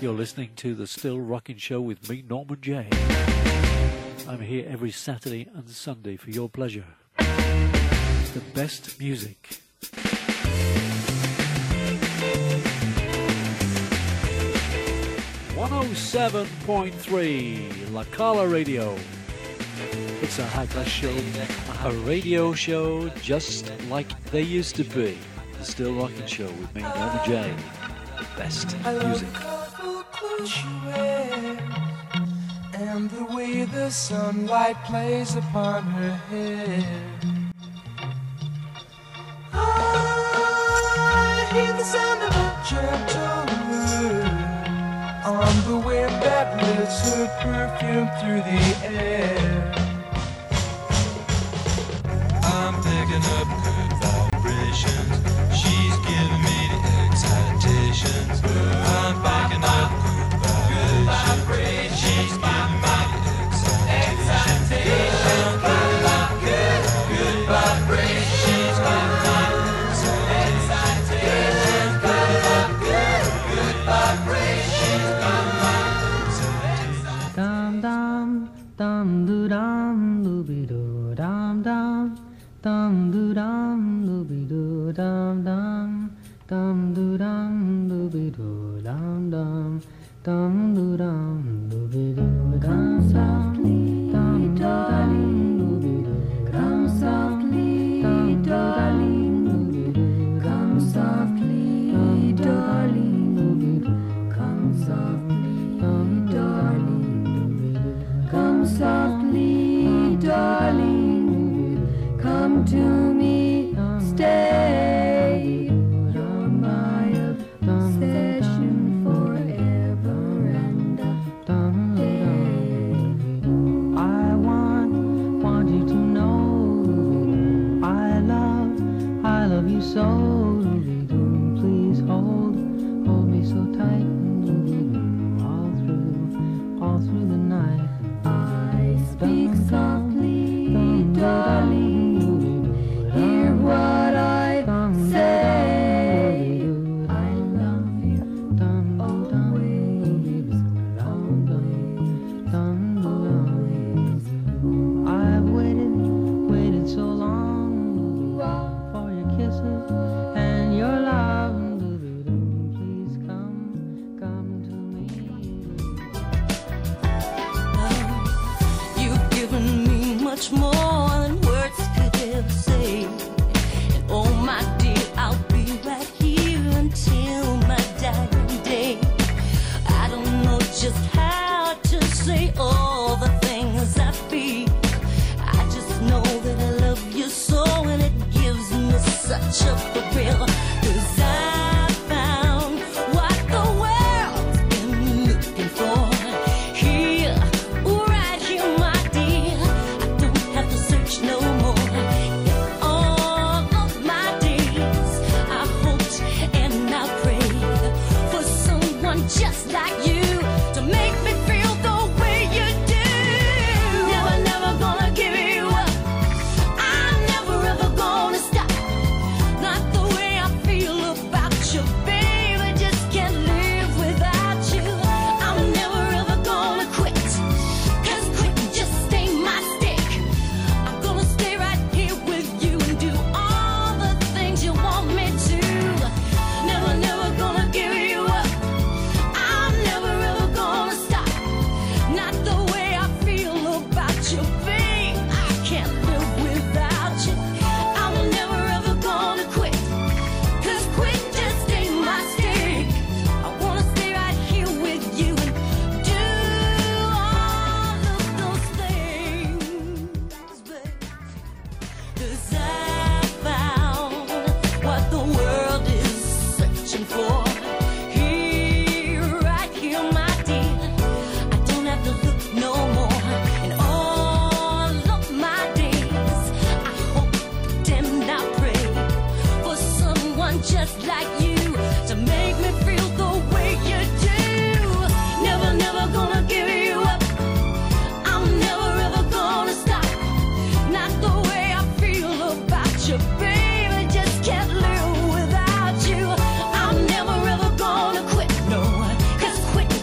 You're listening to The Still Rockin' Show with me, Norman Jay. I'm here every Saturday and Sunday for your pleasure. The best music. 107.3 La Cala Radio. It's a high class show, a radio show just like they used to be. The Still Rockin' Show with me, Norman Jay. The best music. And the way the sunlight plays upon her hair. I hear the sound of a gentle word on the wind that lifts her perfume through the air. I'm picking up good vibrations. She's giving me the excitations. I'm picking up good vibrations. She's giving me the excitations. I'm picking up good vibrations. She's giving me the excitations. Picking up good vibrations. Dum dum dum do dum dooby doo dum dum dum do dum dooby doo dum dum dum do dum dooby doo dum dum dum do dum dooby doo dum softly dum darling dooby doo come softly darling dooby doo come softly darling dooby doo come softly darling dooby doo come softly darling come to me stay you're my obsession forever and a day. I want you to know I love you so. Please hold me so tight all through the night. I speak softly, darling. Hear what I say. I love you always, always. I've waited so long for your kisses and your love. Please come to me. You've given me much more than words could ever say. And oh my dear, I'll be right here until my dying day. I don't know just how to say all the things I feel. I just know that I love you so, and it gives me such a thrill. 'Cause I found what the world's been looking for. Here, right here, my dear. I don't have to search no more. In all of my days, I hoped and I prayed for someone just like you to make me feel the way you do. Never gonna give you up. I'm never ever gonna stop. Not the way I feel about you, baby. Just can't live without you. I'm never ever gonna quit. 'Cause quitting just ain't my stick. I'm gonna stay right here with you and do all the things you want me to. Never gonna give you up. I'm never ever gonna stop. Not the way I feel about you, babe. I can't live without you. I'm never ever gonna quit. 'Cause quit just ain't my stick. I wanna stay right here with you and do all of those things, babe. 'Cause I found what the world is searching for. Here, right here, my dear. I don't have to look no more. In all of my days, I hoped and I prayed for someone just like you to make me feel the way you do. Never gonna give you up. I'm never ever gonna stop. Not the way I feel about you, baby. Just can't live without you. I'm never ever gonna quit, no. 'Cause quitting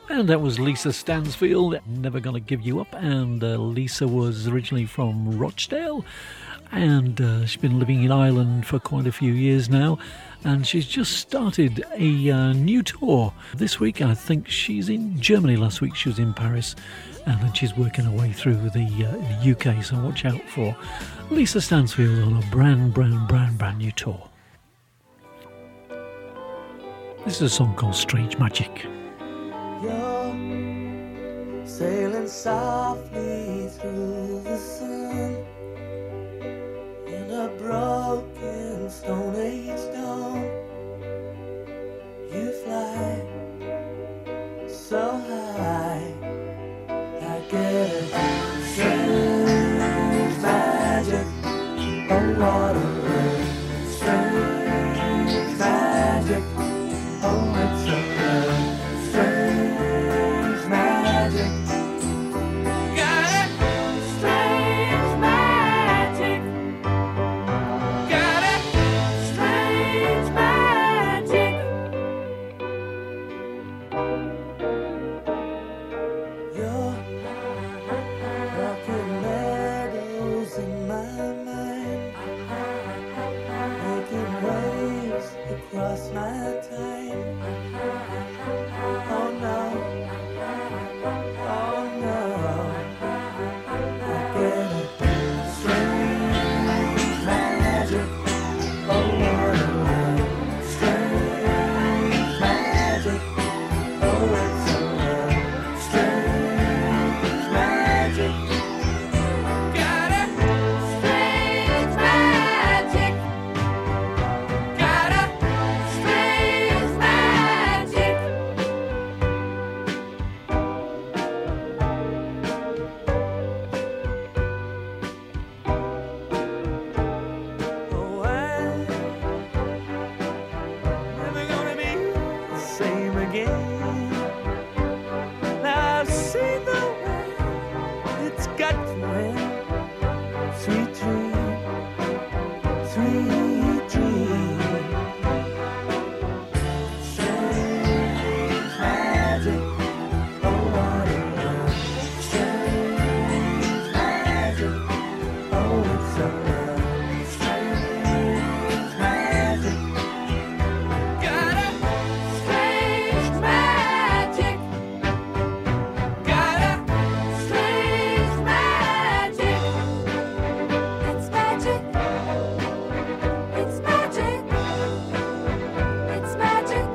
And that was Lisa Stansfield, Never Gonna Give You Up. And Lisa was originally from Rochdale, and she's been living in Ireland for quite a few years now. And she's just started a new tour. This week, I think she's in Germany. Last week, she was in Paris. And then she's working her way through the UK. So watch out for Lisa Stansfield on a brand new tour. This is a song called Strange Magic. You're sailing softly through the sun in a broken Stone Age dawn. You fly so high, I get a strange magic. Oh, what a strange magic. Oh, it's a strange magic. Got it? Strange magic. Got it? Strange magic. You're rocking meadows in my mind, making waves across my time. Oh no, oh no, I get a strange magic. Oh, what a strange magic. Oh, it's a strange magic. Got it? Strange magic. Got it? Strange magic. Oh, I'm never gonna be the same again. I've seen the way it's got to end. Sweet dream, sweet dream. Strange magic. Oh, what a strange magic. Oh, it's a strange magic. Got it? Strange magic. Got it? Strange magic. It's magic. It's magic. It's magic.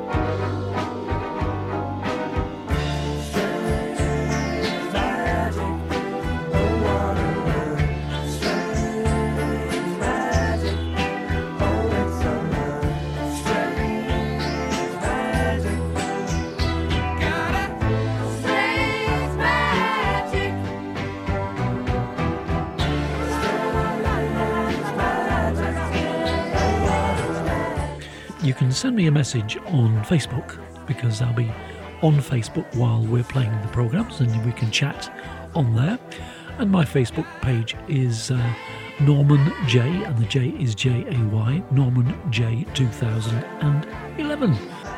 Strange magic. Oh, what a strange magic. Oh, it's a strange magic. Got it? Strange magic. You can send me a message on Facebook, because I'll be on Facebook while we're playing the programmes, and we can chat on there. And my Facebook page is Norman J, and the J is J-A-Y, Norman J 2011.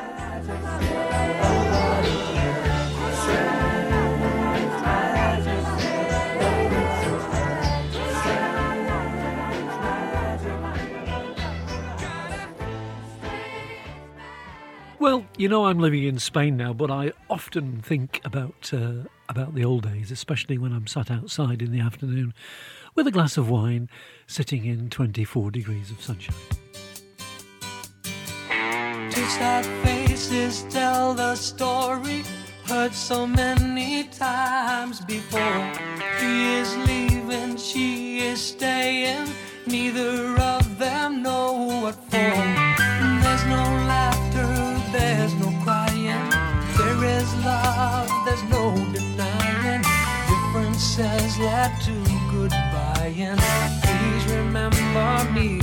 Well, you know, I'm living in Spain now, but I often think about the old days, especially when I'm sat outside in the afternoon with a glass of wine, sitting in 24 degrees of sunshine. Two sad faces tell the story, heard so many times before. He is leaving, she is staying, neither of them know what for. There's no laughter, there's no crying, there is love, there's no denying. Differences led to goodbye, and please remember me.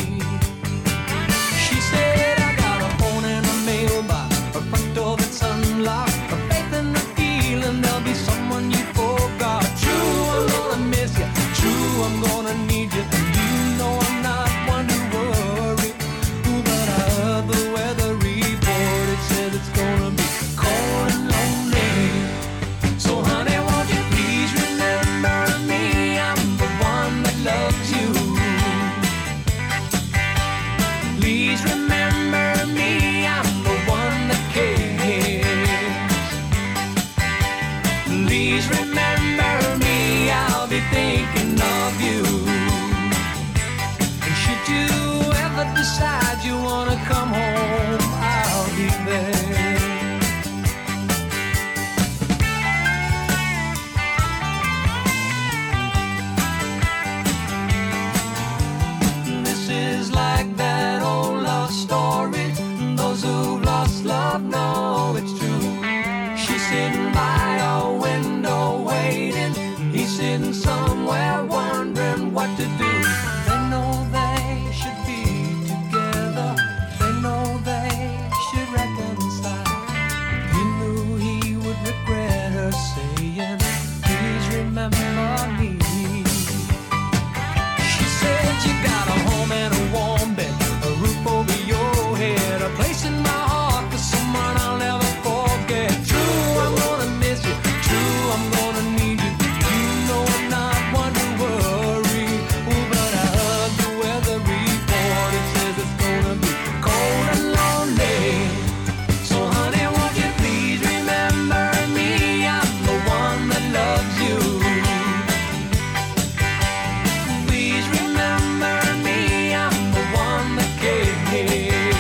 She said, I got a phone and a mailbox, a front door that's unlocked, a faith and a feeling there'll be someone you forgot. True, I'm gonna miss you, true, I'm gonna need you, and you know I'm not one to worry. Ooh, but I heard the weather report, it said it's gonna be cold and lonely. Please remember me, I'll be thinking of you. And should you ever decide you wanna come home, I'll be there. This is like that old love story. Those who've lost love know it's true. She's sitting by a window waiting. He's sitting somewhere wondering what to do. They know they should be together. They know they should reconcile. He knew he would regret her saying, please remember me. She said you got a home and a warm bed, a roof over your head, a place in my heart for someone I'll never forget. True, I'm gonna miss you. True, I'm gonna need you. You know I'm not one to worry. Oh, but I heard the weather report. It says it's gonna be cold and lonely. So honey, won't you please remember me? I'm the one that loves you. Please remember me, I'm the one that cares.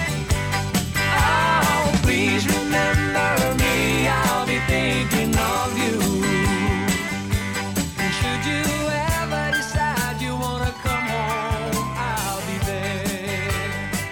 Oh, please remember me, I'll be thinking of you. And should you ever decide you wanna come home, I'll be there.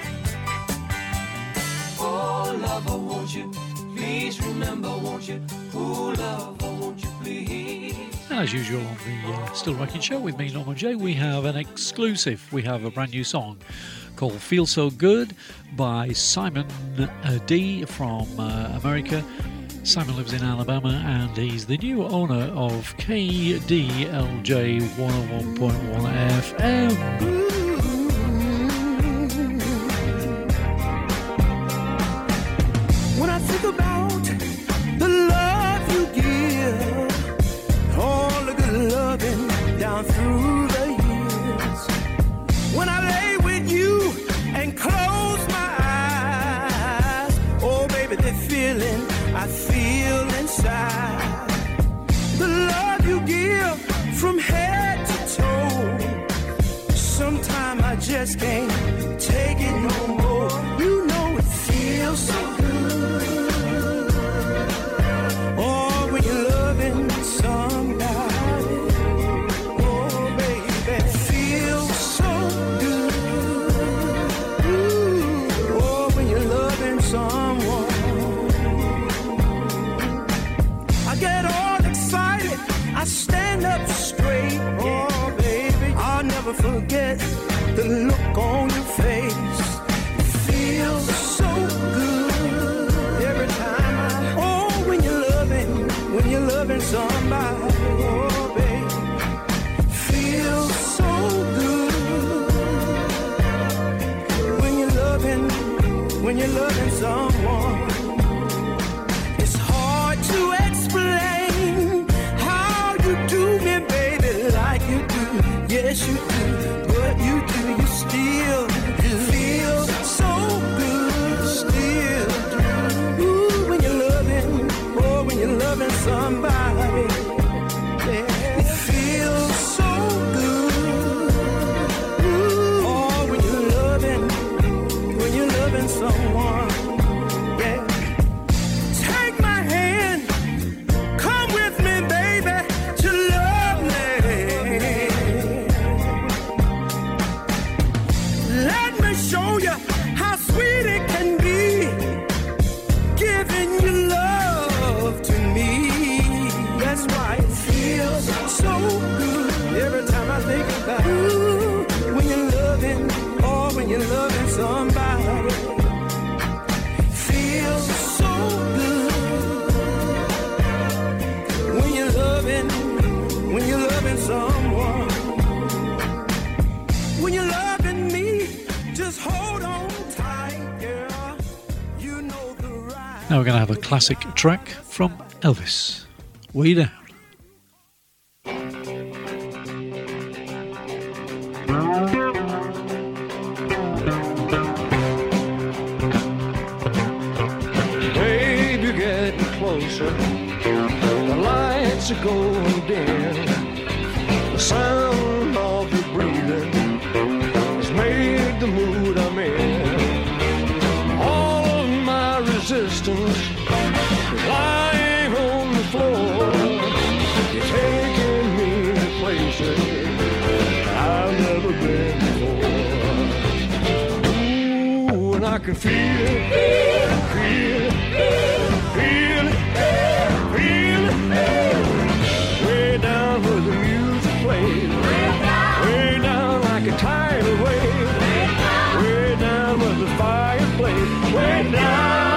Oh, lover, won't you please remember, won't you? Oh, lover, won't you please? As usual on the Still Rocking Show with me, Norman J, we have an exclusive. We have a brand new song called Feel So Good by Simon D from America. Simon lives in Alabama and he's the new owner of KDLJ 101.1 FM. When I think about the love you give, all the good loving down through the years, when I lay with you and close my eyes, oh baby, the feeling I feel inside, the love you give from head to toe, sometimes I just can't take it no more. You know it feels so good. Oh, when you're loving somebody, oh baby, it feels so good. Ooh, oh, when you're loving someone, I get all excited, I stand up straight. Oh baby, I'll never forget the look on your face. It feels so good every time oh, when you're loving somebody, oh baby, feels so good when you're loving someone. It's hard to explain how you do me, baby, like you do. Yes, you do, but you do, you still do. Feel so good, still do. Ooh, when you're loving, oh, when you're loving somebody, yeah, it feels so good. Ooh, oh, when you're loving someone, yeah. Take my hand, come with me, baby, to love me. Let me show you how sweet it can be, giving you love to me. That's why it feels so good every time I think about you. When you're loving, oh, when you're loving somebody, feels so good. When you're loving someone, when you're loving me, just hold on tight, girl. You know the right. Now we're going to have a classic track from Elvis, Way Down. Babe, you're getting closer station. The lights are going dim. The sound of your breathing has made the mood I'm in. All of my resistance is lying on the floor. You're taking me to places I've never been before. Ooh, and I can feel it, feel it, feel it, feel it. Way down where the music plays, way down like a tidal wave, way down where the fireplace, way down.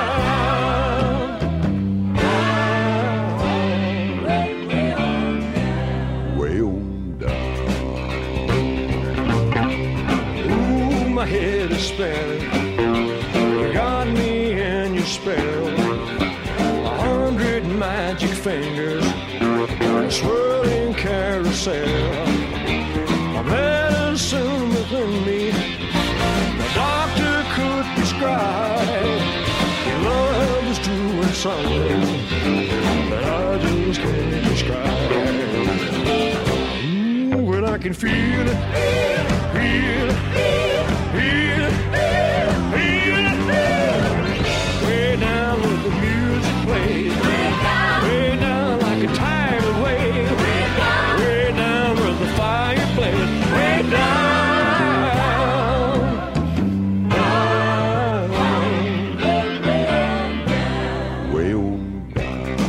My head is spinning. You got me in your spell. 100 magic fingers, a swirling carousel. A medicine within me, the doctor could prescribe. Your love is doing something that I just can't describe. Ooh, and I can feel it, feel it. Way down where the music plays, way down like a tidal wave, way down where the fireplace, way down, way on down.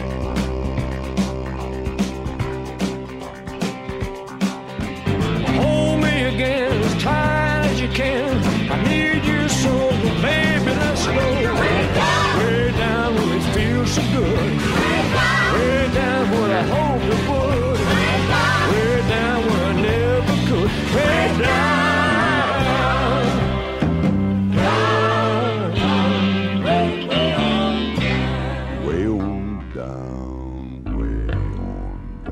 Hold me again as tight as you can. I need you so, baby, let's go. Way down where it feels so good. Way down where I hope it would. Way down where I never could. Way down, down, way on down, way on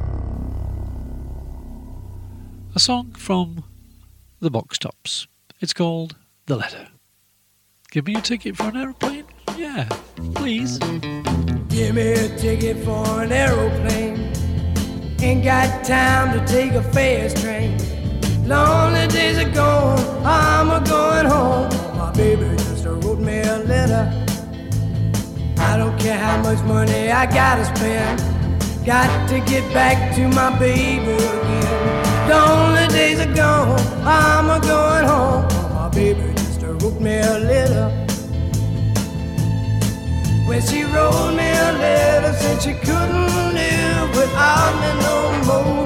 down. A song from the Box Tops. It's called The Letter. Give me a ticket for an aeroplane? Yeah, please. Give me a ticket for an aeroplane. Ain't got time to take a fast train. Lonely days are gone, I'm a-going home. My baby just wrote me a letter. I don't care how much money I gotta spend. Got to get back to my baby again. Lonely days are gone, I'm a-going home. My baby just wrote me a letter. When she wrote me a letter, said she couldn't live without me no more.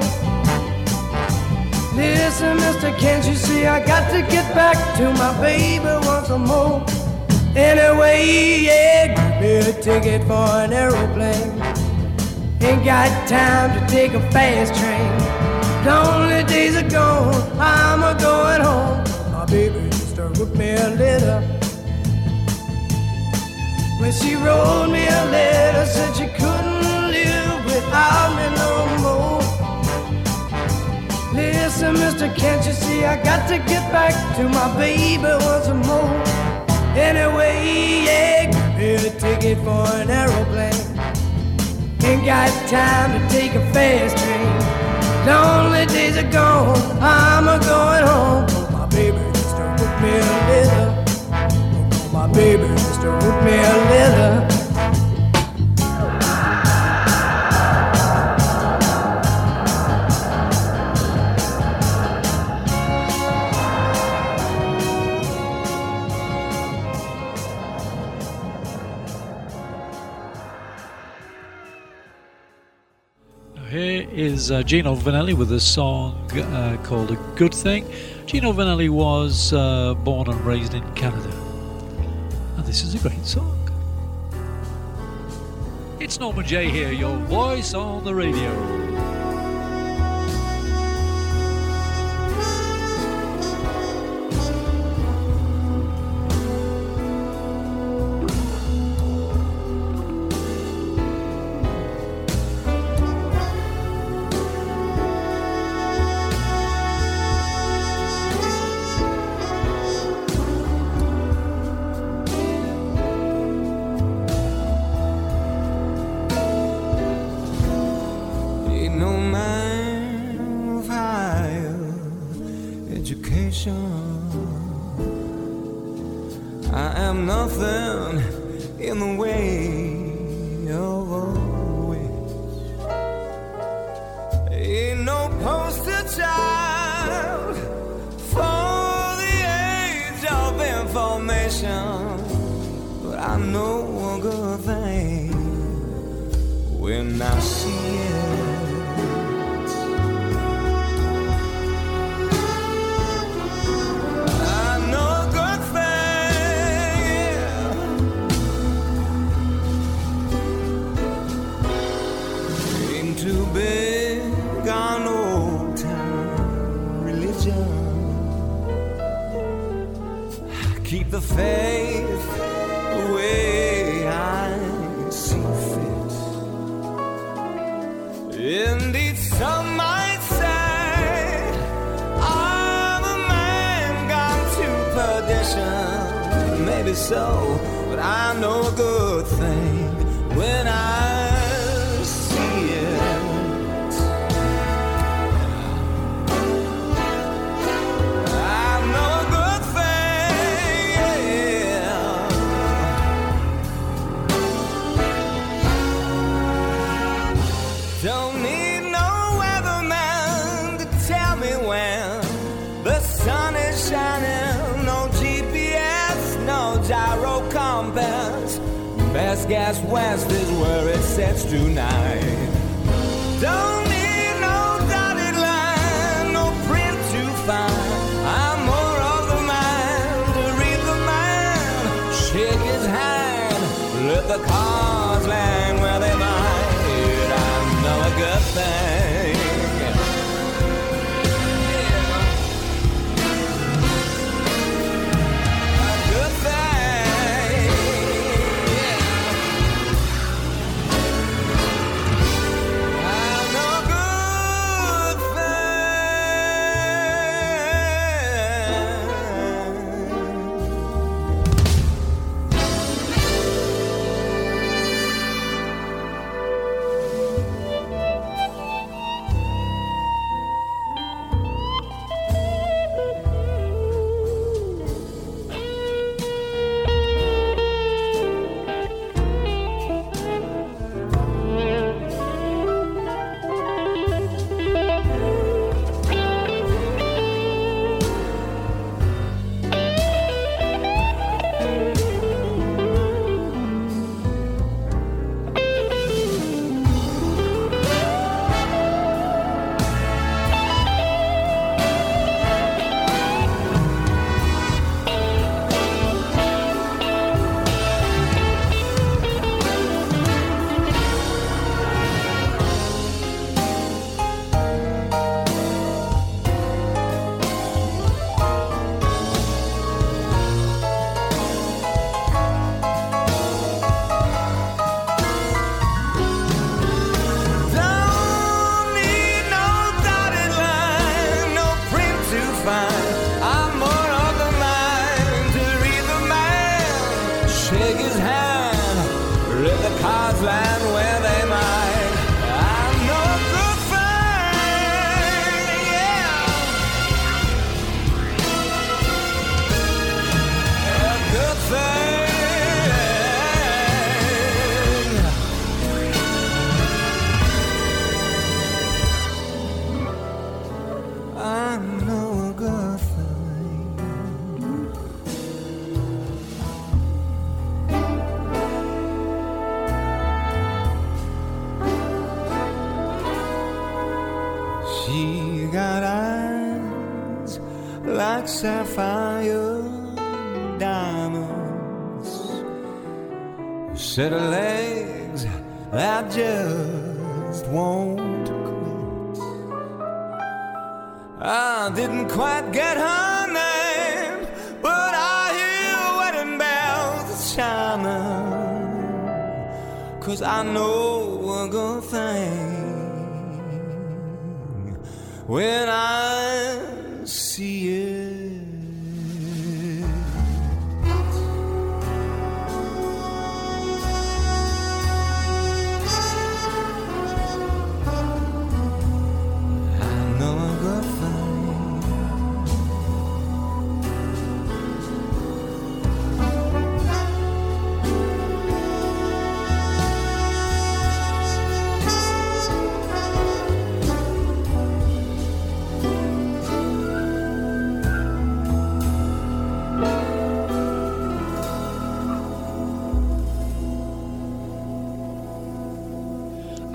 Listen, mister, can't you see I got to get back to my baby once more? Anyway, yeah, give me a ticket for an aeroplane. Ain't got time to take a fast train. Lonely days are gone, I'm a-going home. My baby just wrote me a letter. When she wrote me a letter, said she couldn't live without me no more. Listen, mister, can't you see I got to get back to my baby once more? Anyway, yeah, give me a ticket for an aeroplane. Ain't got time to take a fast train. Lonely days are gone, I'm a-going home. My baby just wrote me a letter. My baby just wrote me a letter. Here is Gino Vanelli with a song called A Good Thing. Gino Vanelli was born and raised in Canada. And this is a great song. It's Norman J here, your voice on the radio. nation. I am nothing in the way of a wish. Ain't no poster child for the age of information, but I know a good thing when I see it. Big on old time religion. Keep the faith the way I see fit. Indeed, some might say I'm a man gone to perdition. Maybe so, but I know a good thing when I best guess west is where it sets tonight. Don't need no dotted line, no print to find. I'm more of the man to read the man, shake his hand, let the cards land where they might. I know a good thing. Sapphire diamonds, set of legs that just won't quit. I didn't quite get her name, but I hear wedding bells chiming, 'cause I know a good thing when I see it. I know a good thing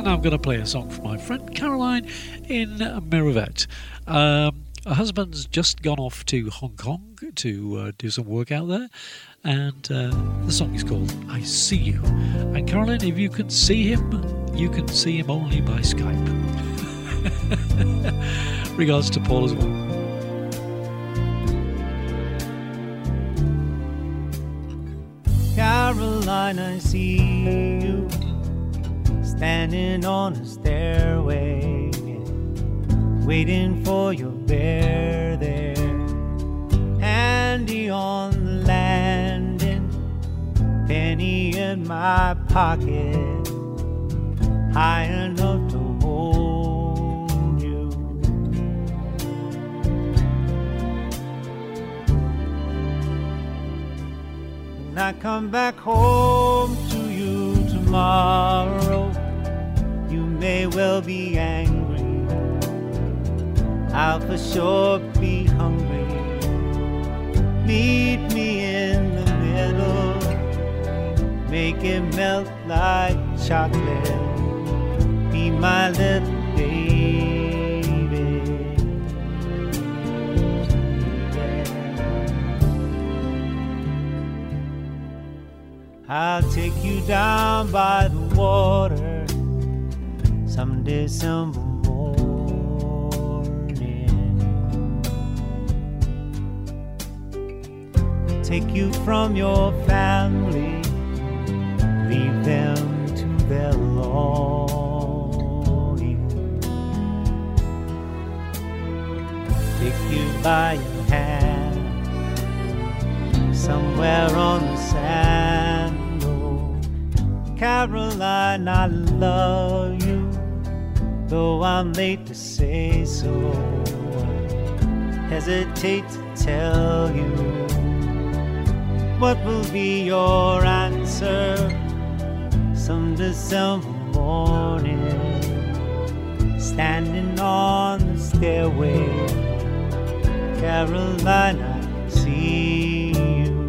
And I'm going to play a song for my friend Caroline in Miravet. Her husband's just gone off to Hong Kong to do some work out there, and the song is called I See You. And Caroline, if you can see him, you can see him only by Skype. Regards to Paul as well. Caroline, I see you standing on a stairway, waiting for your bear there, handy on the landing, penny in my pocket, high enough to hold you. When I come back home to you tomorrow, you may well be angry, I'll for sure be hungry. Meet me in the middle, make it melt like chocolate, be my little baby. I'll take you down by the water some December morning. Take you from your family, leave them to their longing. Take you by your hand somewhere on the sand. Oh, Caroline, I love you, though I'm late to say so. Hesitate to tell you what will be your answer some December morning, standing on the stairway. Caroline, I see you.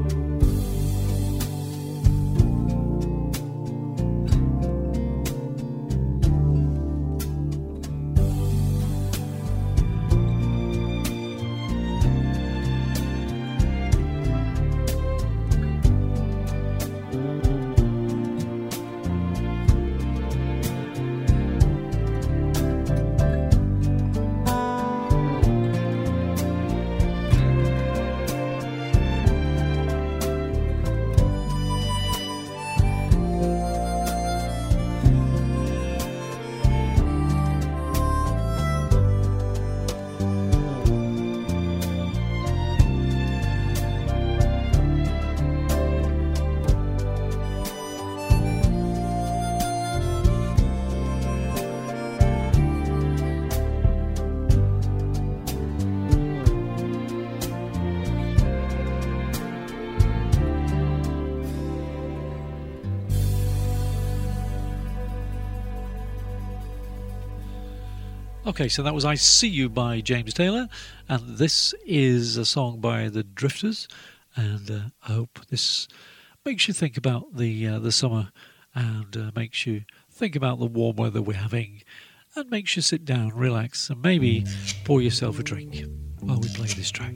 Okay, so that was I See You by James Taylor, and this is a song by the Drifters, and I hope this makes you think about the summer, and makes you think about the warm weather we're having, and makes you sit down, relax, and maybe pour yourself a drink while we play this track.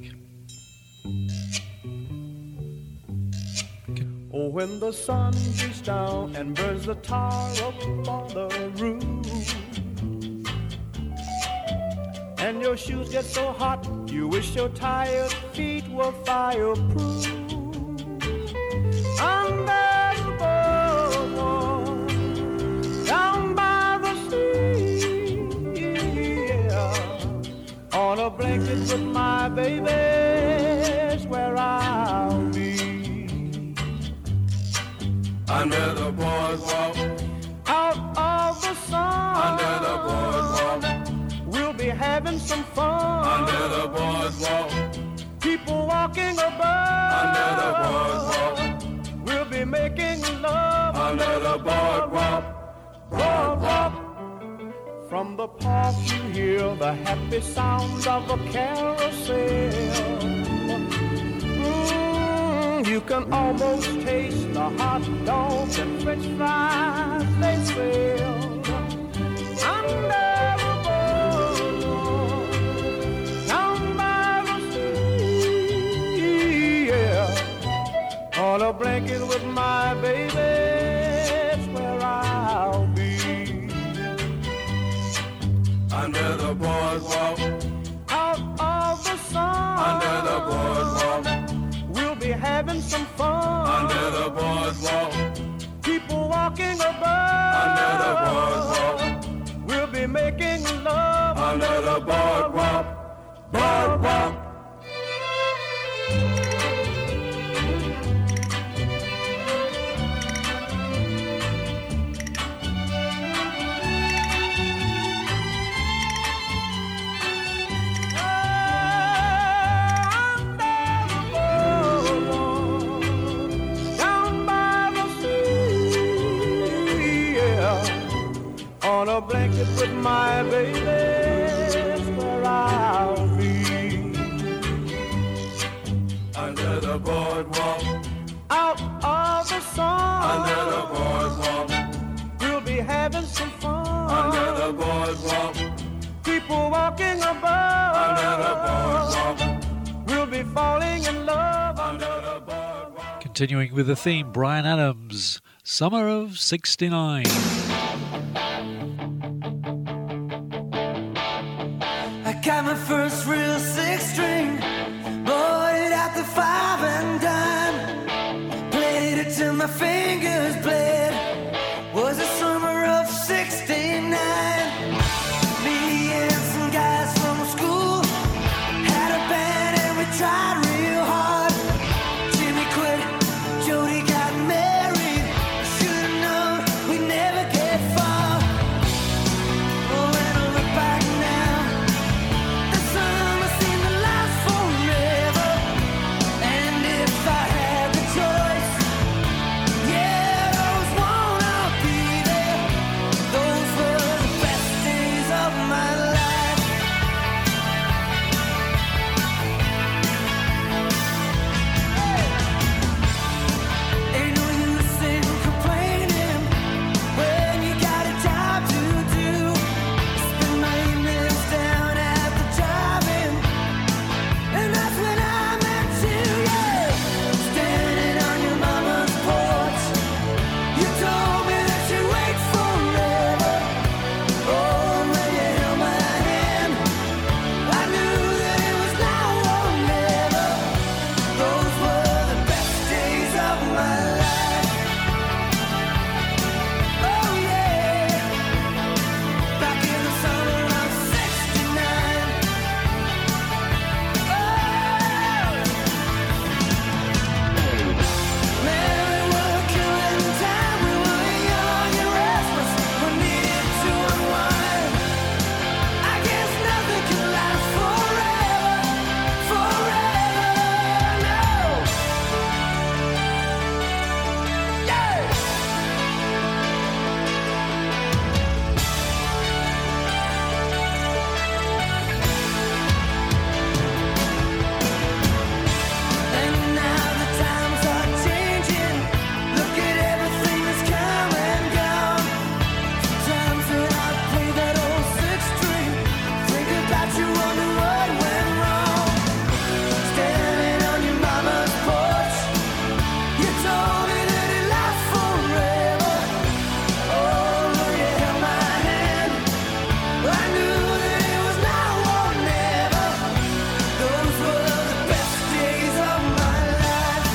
Oh, when the sun beats down and burns the tar up on the roof, and your shoes get so hot, you wish your tired feet were fireproof. Under the boardwalk, down by the sea, yeah, on a blanket with my baby's where I'll be. Under the boardwalk, out of the sun, under the boardwalk, we'll be having some fun. under the boardwalk, People walking above, under the boardwalk, we'll be making love under the boardwalk. boardwalk. From the park you hear the happy sounds of a carousel. You can almost taste the hot dogs and french fries they sell. be making love under the boardwalk, boardwalk. On a blanket with my baby, that's where I'll be. Under the boardwalk, out of the sun. Under the boardwalk, we'll be having some fun. Under the boardwalk, people walking above. Under the boardwalk, we'll be falling in love. Under the boardwalk. Continuing with the theme, Bryan Adams, Summer of '69. Got my first real six-string, bought it at the 5 and dime. Played it till my fingers bled. Was the summer of '69. Me and some guys from school had a band and we tried real hard. Jimmy quit, Jody got married. Should've known we'd never get far. Oh, when I look back now, summer seemed to last forever. And if I had the choice, yeah, those won't all be there. Those were the best days of my life. Ain't no use in complaining when you got a job to do. Spend my evenings down at the drive-in, and that's when I met you, yeah. Standing on your mama's porch, you told me that you'd wait forever. Oh, when you held my hand, I knew that it was now or never. Those were the best days of my life. Oh, yeah. Back in the summer of '69. Man, we were killing time. We were young and restless. We needed to unwind. I guess nothing can last forever, forever, no. Yeah. And now the times are changing. Look at everything that's come and gone. Sometimes when I play that old six-string, think about you, wonder what went wrong. Standing on your mama's porch, you told me that it lasts forever. Oh, when you held my hand, I knew that it was now or never. Those were the best days of my life.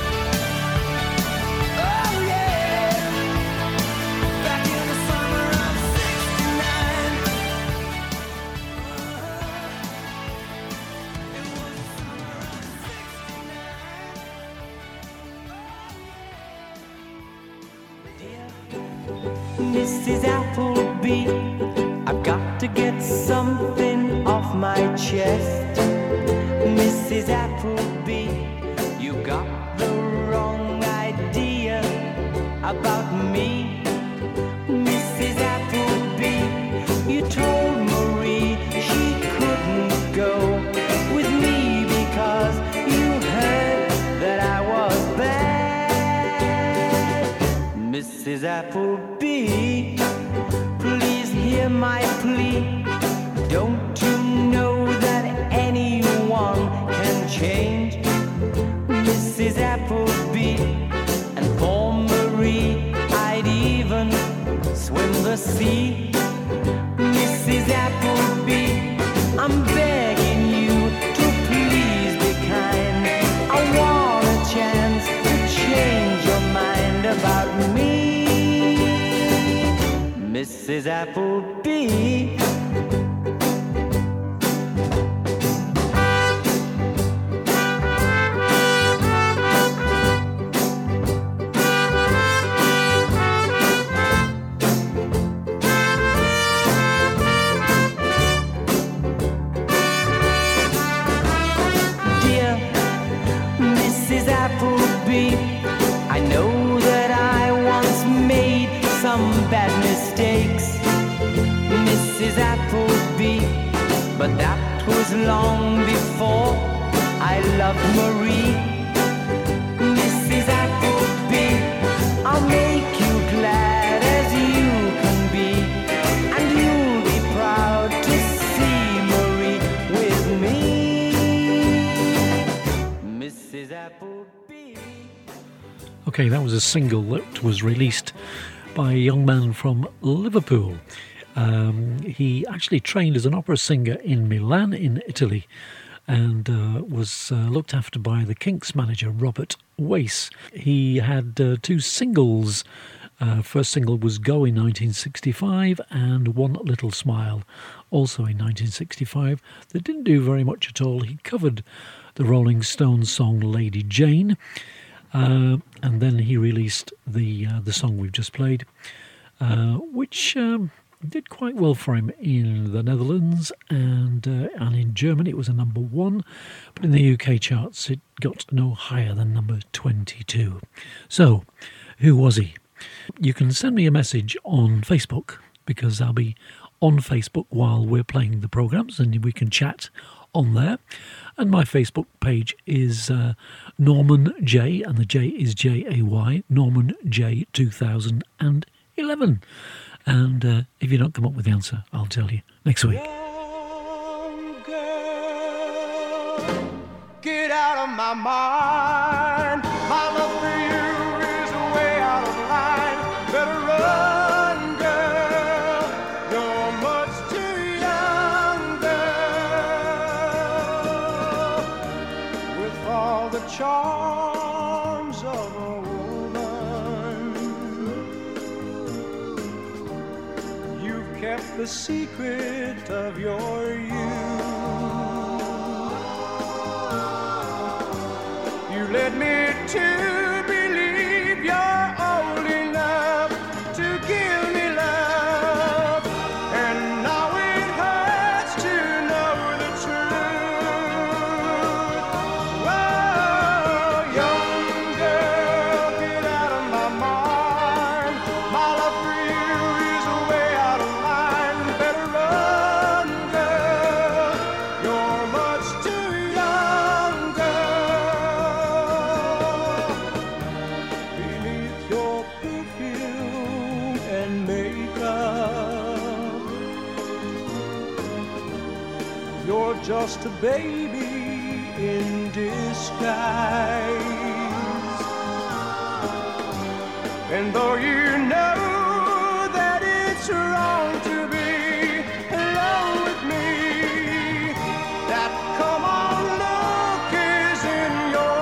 Oh, yeah. Back in the summer of '69. Mrs. Appleby, I've got to get something off my chest. Mrs. Appleby, you got the wrong idea about me. Mrs. Appleby, you told Marie she couldn't go with me because you heard that I was bad. Mrs. Appleby, please hear my plea. Don't you know that anyone can change? Mrs. Appleby, and for Marie, I'd even swim the sea. Mrs. Appleby, I'm begging you to please be kind. I want a chance to change your mind about me. Mrs. Applebee. Dear Mrs. Applebee, I know that I once made some bad mistakes, Mrs. Applebee, but that was long before I loved Marie. Mrs. Applebee, I'll make you glad as you can be, and you'll be proud to see Marie with me. Mrs. Applebee. Okay, that was a single that was released by a young man from Liverpool. He actually trained as an opera singer in Milan, in Italy, and was looked after by the Kinks manager, Robert Wace. He had two singles. First single was Go in 1965 and One Little Smile, also in 1965. That didn't do very much at all. He covered the Rolling Stones song Lady Jane, and then he released the song we've just played, which did quite well for him in the Netherlands and in Germany. It was a number 1, but in the UK charts it got no higher than number 22. So, who was he? You can send me a message on Facebook, because I'll be on Facebook while we're playing the programmes, and we can chat on there. And my Facebook page is Norman J, and the J is J-A-Y, Norman J 2011. And if you don't come up with the answer, I'll tell you next week. Young girl, get out of my mind. My love for you is way out of line. Better run, girl. You're much too young, girl. With all the charms of a woman, you've kept the secret of your youth. You led me to believe you're old enough to give me love, and now it hurts to know the truth. Oh, young girl, get out of my mind. My love for you is way out of line. Better run, girl. You're much too young, girl. Beneath your perfume and makeup, you're just a baby in disguise. And though you know that it's wrong to be alone with me, that come on look is in your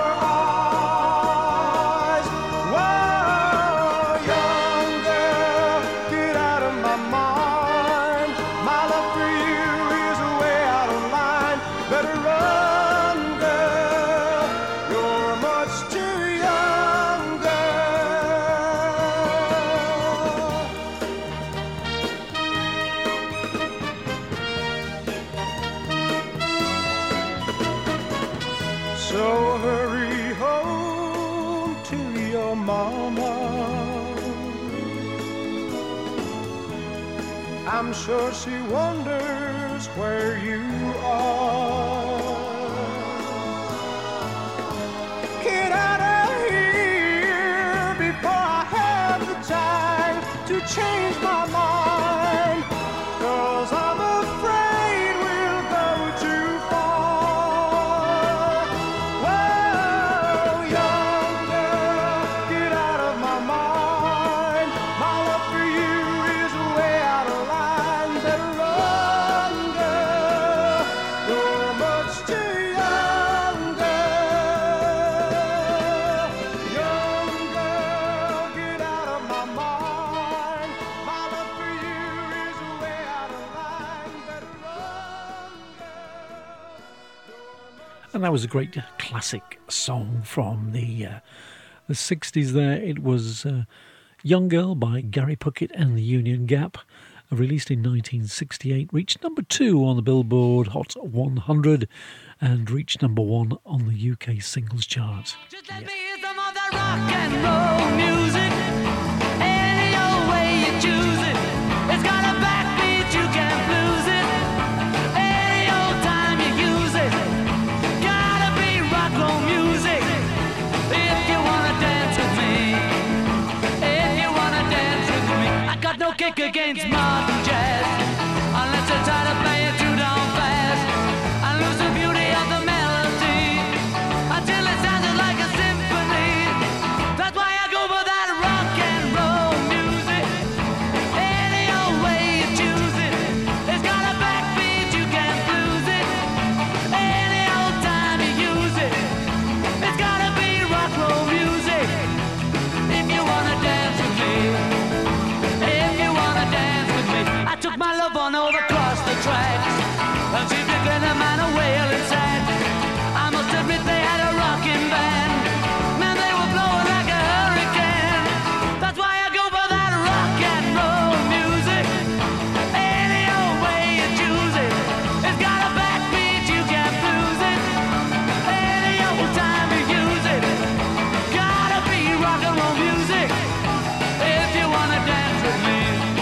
eyes. Whoa, young girl, get out of my mind. My love for you is way out of line. Better run, girl. You're much too young, girl. So hurry home to your mama. I'm sure she wonders where you are. Get out of here before I have the time to change my mind, 'cause I'm afraid we'll go too far. Whoa, young girl, get out of my mind. My love for you is way out of line. Better run, girl. You're much too young, girl. Young girl, get out of my mind. My love for And that was a great classic song from the 60s there. It was Young Girl by Gary Puckett and the Union Gap, released in 1968, reached number 2 on the Billboard Hot 100 and reached number 1 on the UK singles chart. Just let me hear some of that rock and roll music. Any old way you choose it. It's got a backbeat, you can't lose it. Any old time you use it. Gotta be rock roll music. If you wanna dance with me. If you wanna dance with me. I got no kick against modern jazz. Unless you try to play it too down fast. I lose the beauty of the melody. Until it sounded like a symphony. That's why I go for that rock and roll music. Any old way you choose it. It's got a backbeat, you can't lose it. Any old time you use it. It's gotta be rock roll music. If you wanna dance with me. If you wanna dance with me. I took my love on over across the tracks. And she figured a man a whale inside. I must admit they had a rocking band. Man, they were blowing like a hurricane. That's why I go for that rock and roll music. Any old way you choose it. It's got a backbeat, you can't lose it. Any old time you use it. Gotta be rock and roll music. If you wanna dance with me.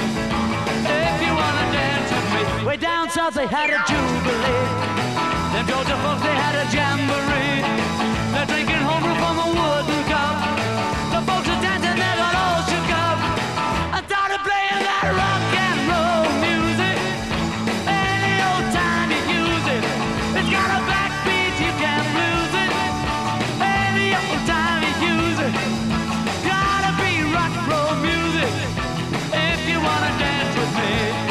If you wanna dance with me. Way down south they had a jubilee. Them Georgia folks they had a jamboree. They're drinking homebrew from a wooden cup. The folks are dancing, they got all shook up. I started playing that rock and roll music. Any old time you use it. It's got a backbeat, you can't lose it. Any old time you use it. Gotta be rock and roll music. If you wanna dance with me.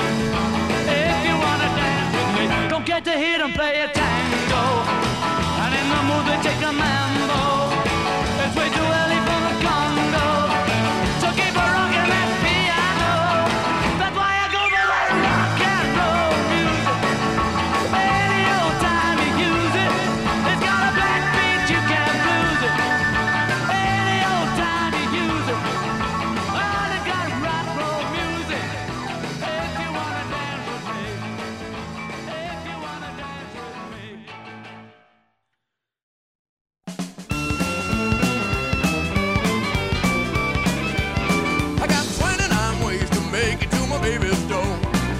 If you wanna dance with me. Don't get to hear them play a tango. And in the mood they take a mambo. It's way too early for the Congo. So keep a rockin' that piano. That's why I go for that rock and roll music. Any old time you use it. It's got a backbeat, you can't lose it. Any old time you use it. Oh, they got rock roll music. If you wanna dance with me. If you wanna dance with me. I got 29 ways to make it to my baby's door.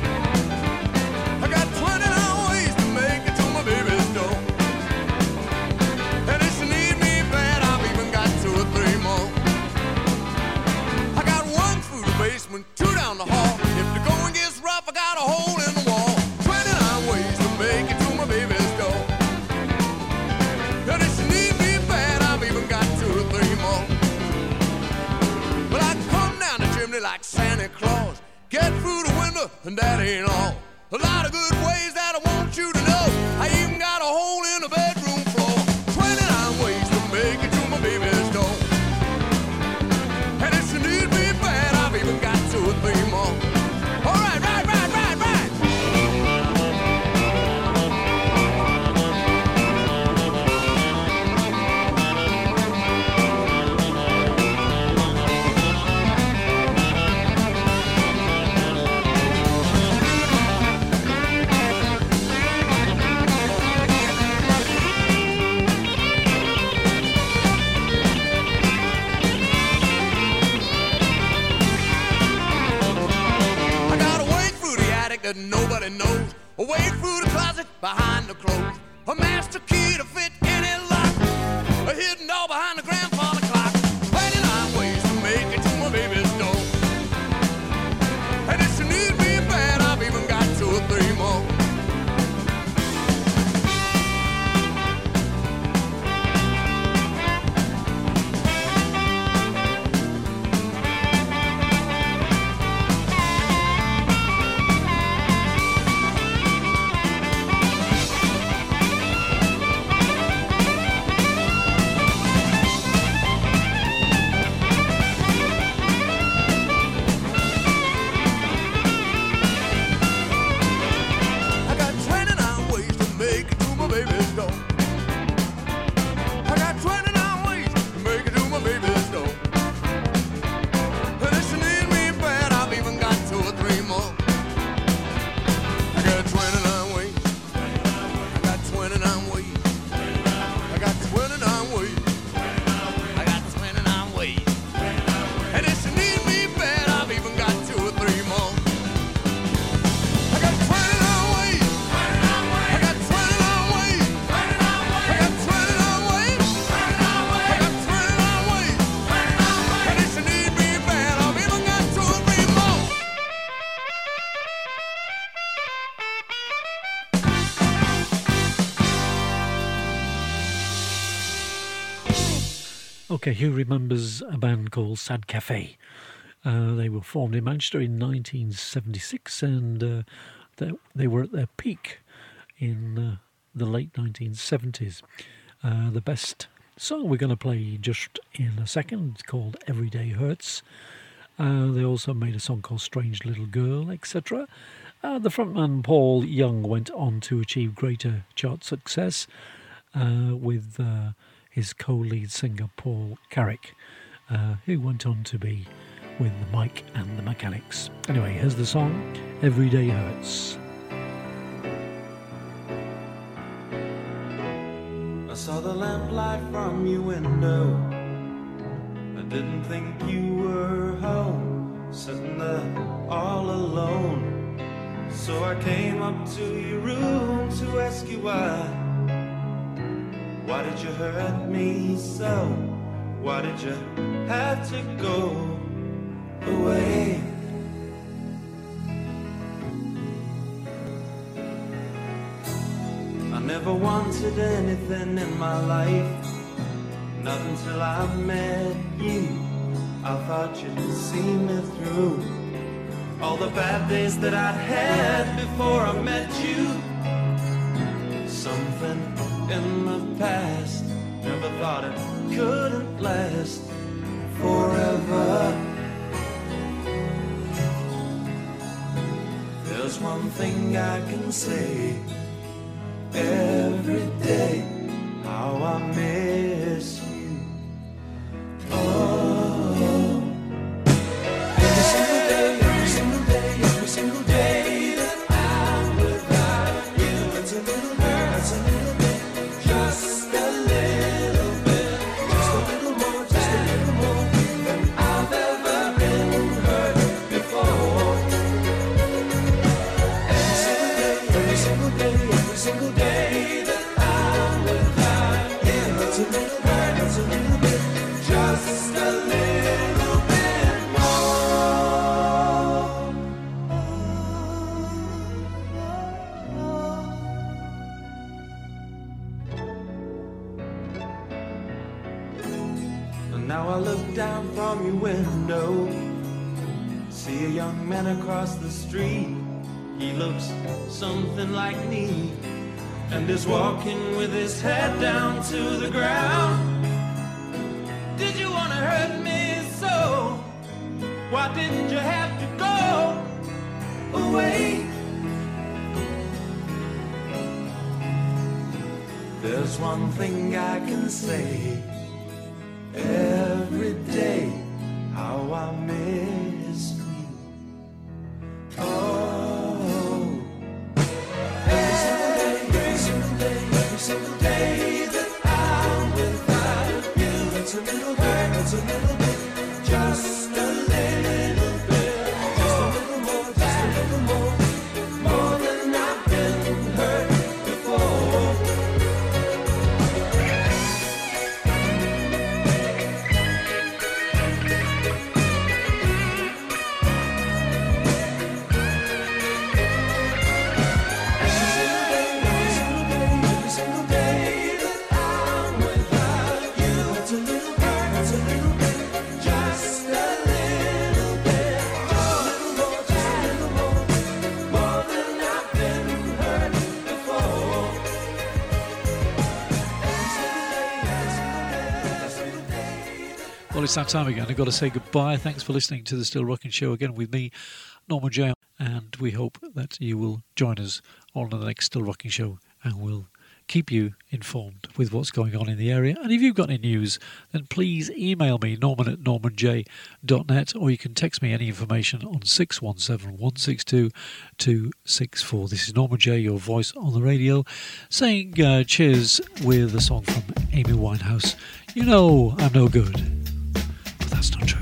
I got 29 ways to make it to my baby's door. And if she need me bad, I've even got 2 or 3 more. I got 1 through the basement, 2 down the hall. If the going gets rough, I got a hole in the wall. 29 ways to make it to my baby's door. And if she need me bad, I've even got 2 or 3 more. But I come down the chimney like Santa Claus. Get through the window, and that ain't all. A lot of good ways that I want you to know. I even got a hole in the bedroom floor. 29 ways to make it to my baby's door. And if she need me bad, I've even got 2 or 3 more. All right, right. I gotta wade through the attic that nobody knows. A wade through the closet behind the clothes. A master key to fit any lock. A hidden door behind the grandfather clock. 29 ways to make it to my baby's door. And if she need me bad, I've even got 2 or 3 more. Okay, who remembers a band called Sad Cafe? They were formed in Manchester in 1976, and they were at their peak in the late 1970s. The best song we're going to play just in a second is called Every Day Hurts. They also made a song called Strange Little Girl, etc. The frontman Paul Young went on to achieve greater chart success with his co-lead singer Paul Carrick, who went on to be with Mike and the Mechanics. Anyway, here's the song Every Day Hurts. I saw the lamplight from your window. I didn't think you were home, sitting there all alone. So I came up to your room to ask you why. Why did you hurt me so? Why did you have to go away? I never wanted anything in my life, not until I met you. I thought you'd see me through all the bad days that I'd had before I met you. Something in the past, never thought it couldn't last forever. There's one thing I can say every day, how I miss you. Oh, every single day, every single day, every single day that I'm without you. It's a little bit, it's a little bit, just a little bit, just a little more, just a little more than I've ever been hurt before. Every single day, every single day that I'm without you. It's a little bit, it's a little bit, just a little bit more. And now I look down from your window, see a young man across the street. He looks something like me, and is walking with his head down to the ground. Did you want to hurt me so? Why didn't you have to go away? There's one thing I can say every day, how I miss you. Oh, every single day that I'm without you. It's a little bit, it's a little bit, just a little bit, just a little more, just a little more than I've been hurt before. Every single day that I'm without you. It's a little bit, it's a little bit, just a little bit, just a little more than I've been hurt before. Well, it's that time again. I've got to say goodbye. Thanks for listening to the Still Rocking Show again with me, Norman J. And we hope that you will join us on the next Still Rocking Show, and we'll keep you informed with what's going on in the area. And if you've got any news, then please email me, norman@normanj.net, or you can text me any information on 617 162 264. This is Norman J, your voice on the radio, saying cheers with a song from Amy Winehouse. You know I'm no good, but that's not true.